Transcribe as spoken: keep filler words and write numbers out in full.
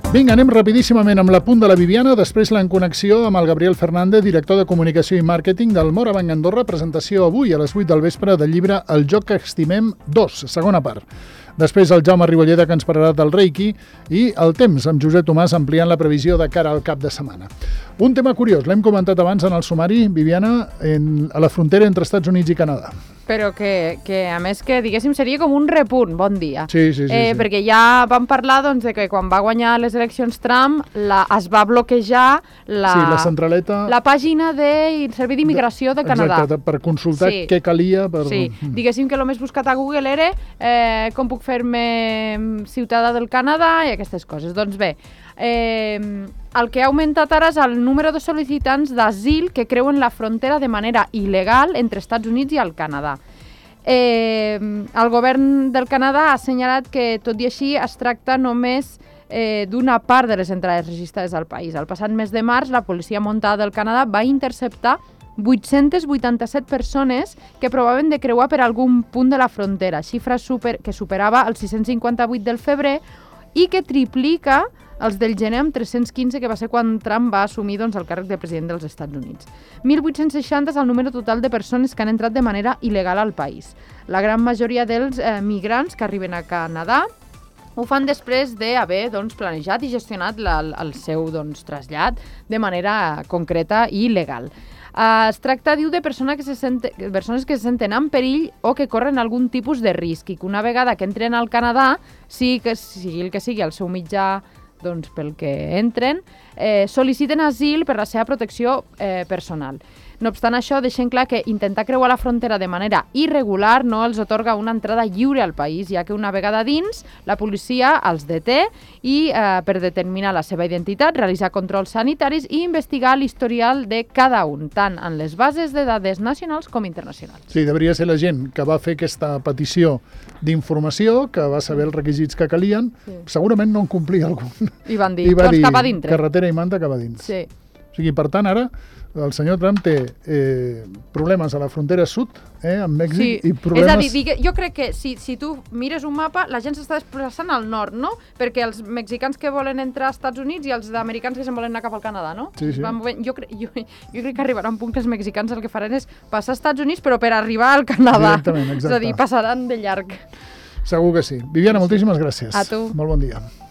Vinga, anem rapidíssimament amb l'apunt de la Viviana, després la en connexió amb el Gabriel Fernández, director de Comunicació i Màrqueting del Morabanc Andorra, presentació avui a les vuit del vespre del llibre El joc que estimem dos, segona part. Després el Jaume Ribolleda, que ens parlarà del Reiki, i el temps amb Josep Tomàs ampliant la previsió de cara al cap de setmana. Un tema curiós, l'hem comentat abans en el sumari, Viviana, en, a la frontera entre Estats Units i Canadà. Però que, que a més que, diguéssim, seria com un repunt, bon dia. Sí, sí, sí. Eh, sí. Perquè ja vam parlar doncs, de que quan va guanyar les eleccions Trump la, es va bloquejar la, sí, la centraleta... la pàgina del Servei d'Immigració de, de Canadà. Exacte, per consultar sí. què calia. Per... Sí, diguéssim que el més buscat a Google era eh, com puc fer-me ciutadà del Canadà i aquestes coses. Doncs bé, eh, el que ha augmentat ara és el número de sol·licitants d'asil que creuen la frontera de manera il·legal entre Estats Units i el Canadà. Eh, el govern del Canadà ha assenyalat que, tot i així, es tracta només eh, d'una part de les entrades registrades al país. El passat mes de març, la policia montada del Canadà va interceptar vuit-cents vuitanta-set persones que provaven de creuar per algun punt de la frontera, xifra super, que superava els sis-cents cinquanta-vuit del febrer i que triplica els del gener amb tres-cents quinze, que va ser quan Trump va assumir doncs, el càrrec de president dels Estats Units. mil vuit-cents seixanta és el número total de persones que han entrat de manera il·legal al país. La gran majoria dels eh, migrants que arriben a Canadà ho fan després d'haver doncs, planejat i gestionat la, el seu doncs, trasllat de manera concreta i legal. Uh, es tracta, diu, de persones que, se senten, persones que se senten en perill o que corren algun tipus de risc i que una vegada que entren al Canadà, sigui, que, sigui el que sigui el seu mitjà doncs, pel que entren, eh, sol·liciten asil per la seva protecció eh, personal. No obstant això, deixen clar que intentar creuar la frontera de manera irregular no els atorga una entrada lliure al país, ja que una vegada dins, la policia els deté i, eh, per determinar la seva identitat, realitzar controls sanitaris i investigar l'historial de cada un, tant en les bases de dades nacionals com internacionals. Sí, devia ser la gent que va fer aquesta petició d'informació, que va saber els requisits que calien, sí. Segurament no en complia algun. I van dir, I va doncs dir, cap a dintre. Carretera i manta cap a dins. Sí. O sigui, per tant, ara el senyor Trump té eh, problemes a la frontera sud, eh, amb Mèxic, sí. i problemes... És a dir, digue, jo crec que si, si tu mires un mapa, la gent s'està desplaçant al nord, no? Perquè els mexicans que volen entrar als Estats Units i els americans que se'n volen anar cap al Canadà, no? Sí, sí. Jo, cre jo, jo crec que arribarà un punt que els mexicans el que faran és passar als Estats Units, però per arribar al Canadà. Directament, exacte. És a dir, passaran de llarg. Segur que sí. Viviana, moltíssimes gràcies. A tu. Molt bon dia.